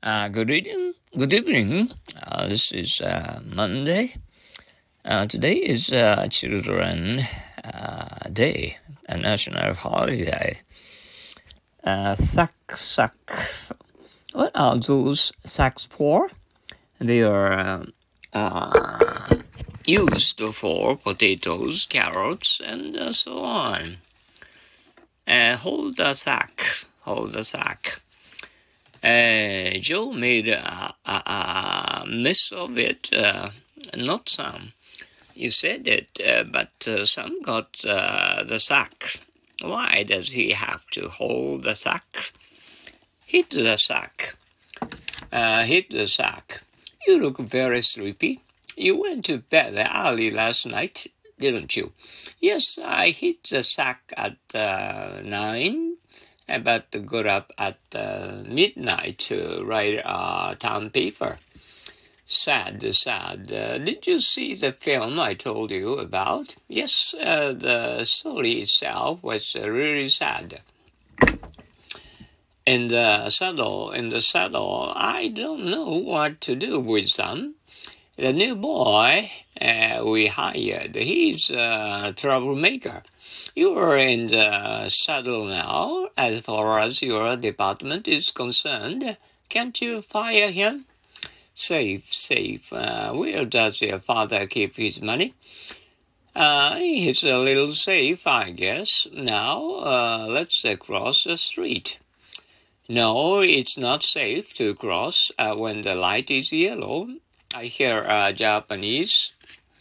Good evening. Good evening. This is Monday. Today is Children Day, a national holiday. Sack. What are those sacks for? They are used for potatoes, carrots, and so on. Hold the sack. Hold the sack. Joe made a mess of it, not some. You said it, but some got the sack. Why does he have to hold the sack? Hit the sack. Hit the sack. You look very sleepy. You went to bed early last night, didn't you? Yes, I hit the sack at 9. But got up at midnight to write a town paper. Sad. Did you see the film I told you about? Yes, the story itself was really sad. In the saddle, I don't know what to do with them. The new boy we hired, he's a troublemaker. You are in the saddle now. As far as your department is concerned, can't you fire him? Safe. Where does your father keep his money? It's a little safe, I guess. Now, let's cross the street. No, it's not safe to cross when the light is yellow. I hear Japanese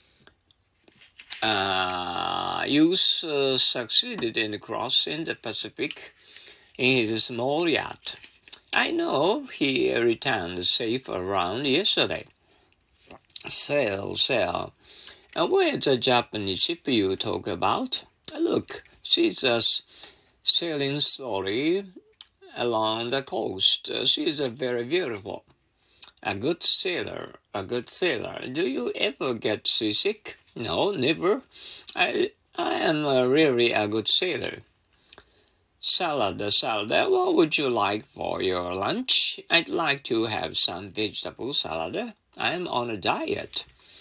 youth succeeded in crossing the Pacific in his small yacht. I know he returned safe around yesterday. Sail. Where's the Japanese ship you talk about? Look, she's sailing slowly along the coast. She's very beautiful. A good sailor. Do you ever get seasick? No, never. I am really a good sailor. Salad. What would you like for your lunch? I'd like to have some vegetable salad. I'm on a diet.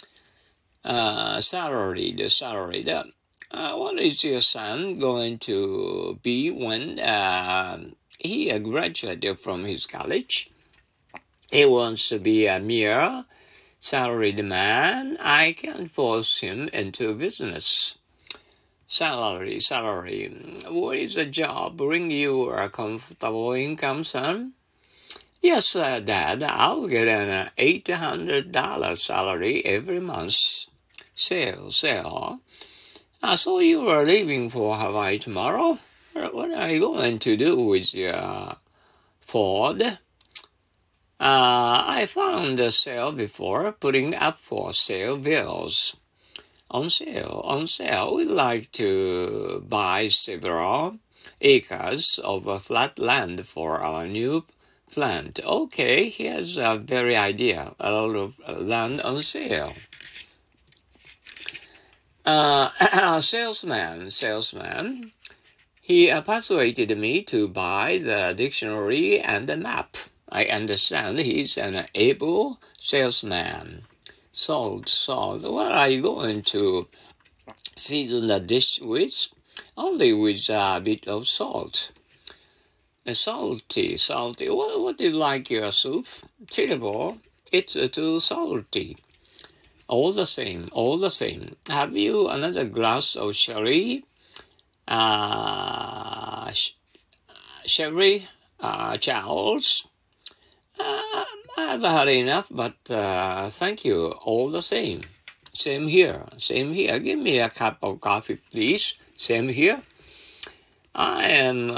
Salaried. What is your son going to be when he graduated from his college? He wants to be a mere salaried man. I can't force him into business. Salary. What is a job? Bring you a comfortable income, son? Yes, Dad. I'll get an $800 salary every month. Sale. So you are leaving for Hawaii tomorrow? What are you going to do with your Ford? I found a sale before, putting up for sale bills. On sale. We'd like to buy several acres of flat land for our new plant. Okay, here's a very idea. A lot of land on sale. Salesman. He persuaded me to buy the dictionary and the map. I understand he's an able salesman. Salt. What are you going to season the dish with? Only with a bit of salt. Salty. What do you like your soup? Terrible. It's too salty. All the same. Have you another glass of sherry? Sherry, Charles? I've had enough, but thank you all the same. Same here. Give me a cup of coffee, please. Same here. I am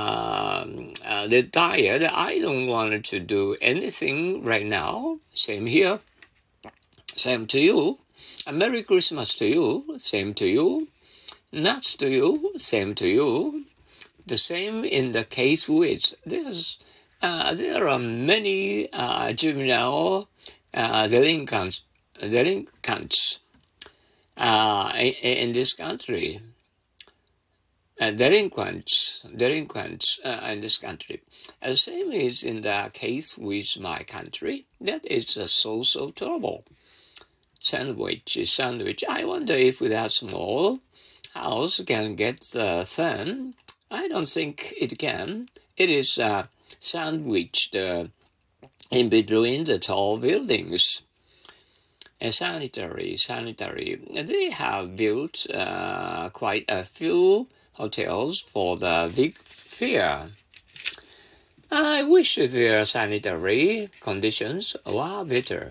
tired. I don't want to do anything right now. Same here. Same to you. A Merry Christmas to you. Same to you. Nuts to you. Same to you. The same in the case with there are many juvenile delinquents in this country. delinquents in this country. The same is in the case with my country. That is a source of trouble. Sandwich. I wonder if that small house can get sun. I don't think it can. It is sandwiched in between the tall buildings. And sanitary. They have built quite a few hotels for the big fair. I wish their sanitary conditions were better.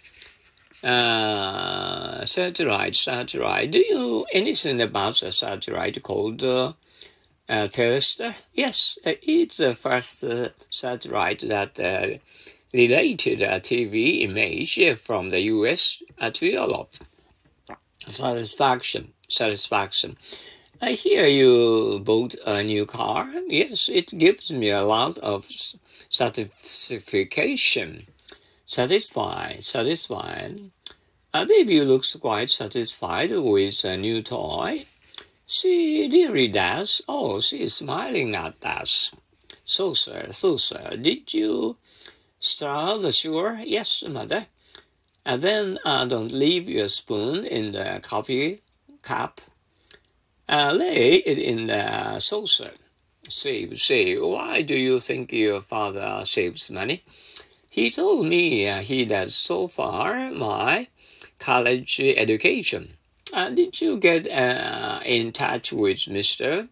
Satellite. Do you know anything about a satellite called Telestar? Yes, it's the first satellite that related a TV image from the US to Europe. Satisfaction. I hear you bought a new car. Yes, it gives me a lot of satisfaction. Satisfied. Baby looks quite satisfied with a new toy. She really does. Oh, she is smiling at us. So, sir, did you stir the sugar? Yes, mother. And then don't leave your spoon in the coffee cup. Lay it in the saucer. Save. Why do you think your father saves money? He told me he does so far my college education. Did you get in touch with Mr.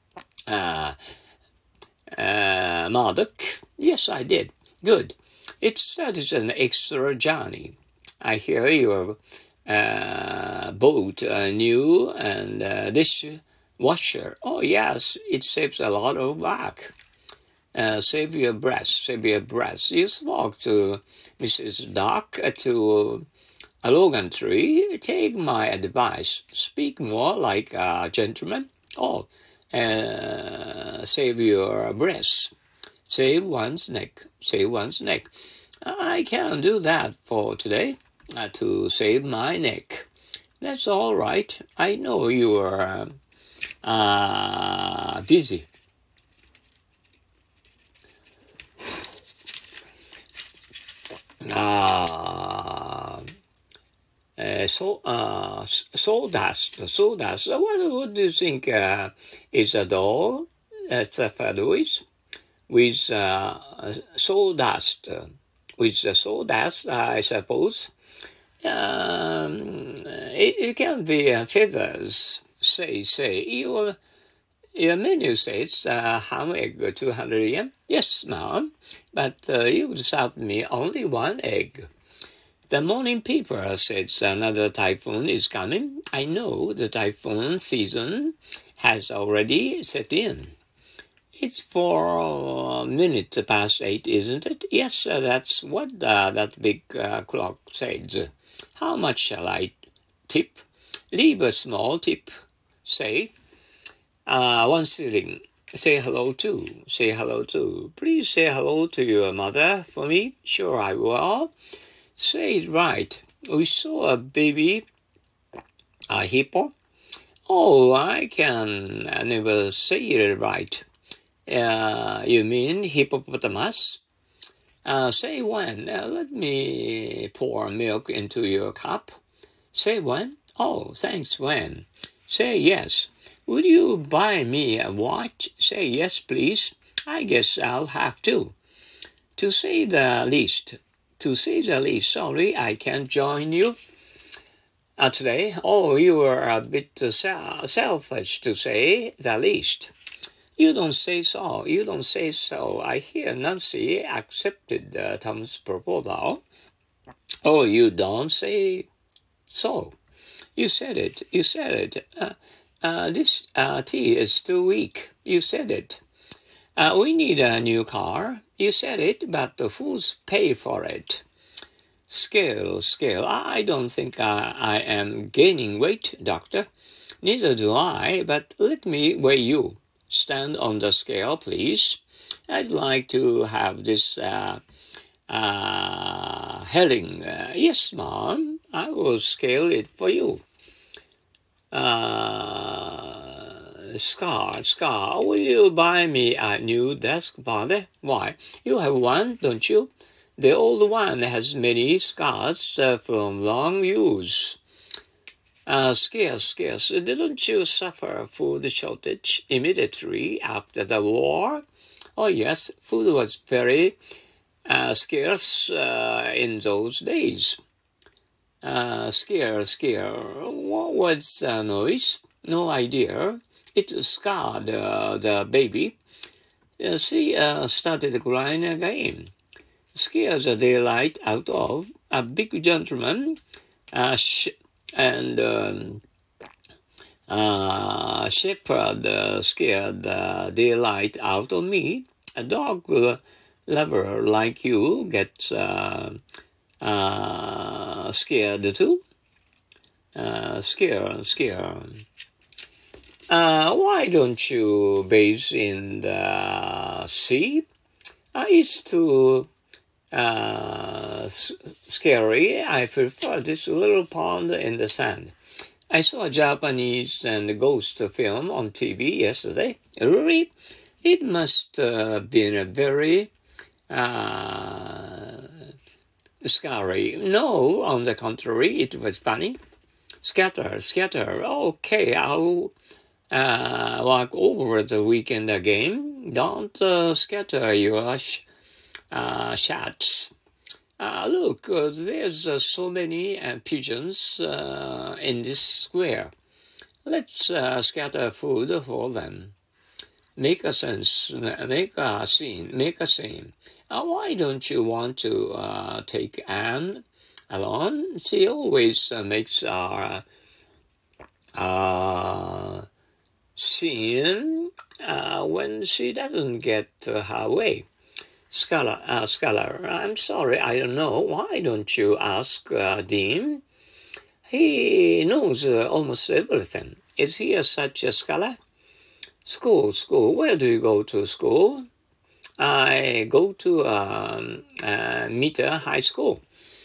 Murdoch? Yes, I did. Good. It started an extra journey. I hear you bought a new dishwasher. Oh, yes, it saves a lot of work. Save your breath. You spoke to Mrs. Duck to Logan Tree. Take my advice. Speak more like a gentleman. Oh, save your breath. Save one's neck. I can do that for today. To save my neck. That's all right. I know you are busy. Sawdust. What do you think is a doll that's fed with sawdust? With the sawdust, I suppose. It can be feathers. Say, your menu says ham egg 200 yen. Yes, ma'am, but you would serve me only one egg. The morning paper says another typhoon is coming. I know the typhoon season has already set in. It's 4 minutes past 8, isn't it? Yes, that's what that big clock says. How much shall I tip? Leave a small tip. Say, 1 shilling. Say hello too. Please say hello to your mother for me. Sure I will. Say it right. We saw a baby hippo. Oh, I can never say it right. You mean hippopotamus? Say when. Let me pour milk into your cup. Say when? Oh, thanks, when. Say yes. Would you buy me a watch? Say yes, please. I guess I'll have to. To say the least. Sorry, I can't join you today. Oh, you are a bit selfish to say the least. You don't say so. I hear Nancy accepted Tom's proposal. Oh, you don't say so. You said it. This tea is too weak. You said it. We need a new car. You said it, but who's pay for it? Scale. I don't think I am gaining weight, doctor. Neither do I, but let me weigh you. Stand on the scale, please. I'd like to have this herring. Yes, ma'am. I will scale it for you. Scar, will you buy me a new desk, father? Why, you have one, don't you? The old one has many scars from long use. Scarce. Didn't you suffer food shortage immediately after the war? Oh, yes, food was very scarce in those days. Scare. What was the noise? No idea. It scared the baby. She started crying again. Scared the daylight out of a big gentleman and shepherd scared the daylight out of me. A dog lover like you gets scared too. Scare. Why don't you bathe in the sea? It's too scary. I prefer this little pond in the sand. I saw a Japanese and ghost film on TV yesterday. Really? It must have been a very scary. No, on the contrary, it was funny. Scatter. Okay, I'll walk over the weekend again. Don't scatter your shots. Look, there's so many pigeons in this square. Let's scatter food for them. Make a scene. Why don't you want to take Anne along? She always makes our scene when she doesn't get her way. Scholar, I'm sorry, I don't know. Why don't you ask Dean? He knows almost everything. Is he such a scholar? School. Where do you go to school? I go to Meter High School.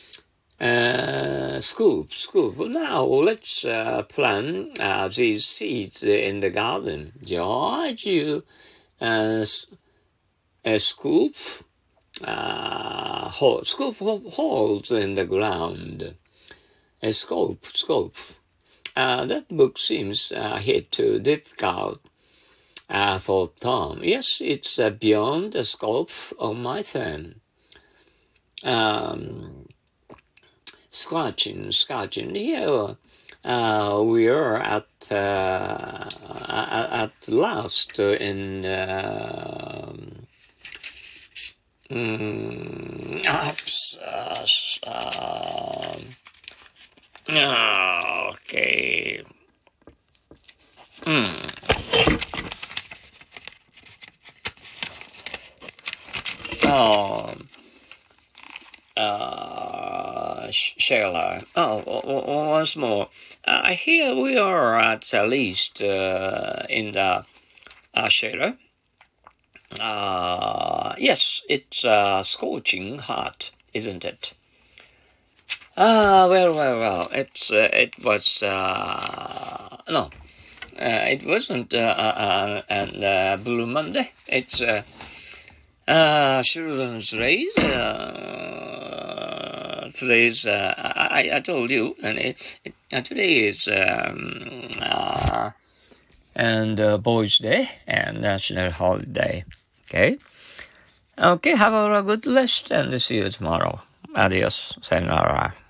Scoop. Now let's plant these seeds in the garden. George, you scoop holes in the ground. Scope. That book seems a hit too difficult for Tom. Yes, it's beyond the scope of my thumb. Scratching. Here we are at last in okay. Sheila. Once more. Here we are at least in the Sheila. Yes, it's scorching hot, isn't it? Well. It was no. It wasn't Blue Monday. It's Children's Day. Today's I told you, and today is Boys' Day and National Holiday. Okay, have a good rest and see you tomorrow. Adios, sayonara.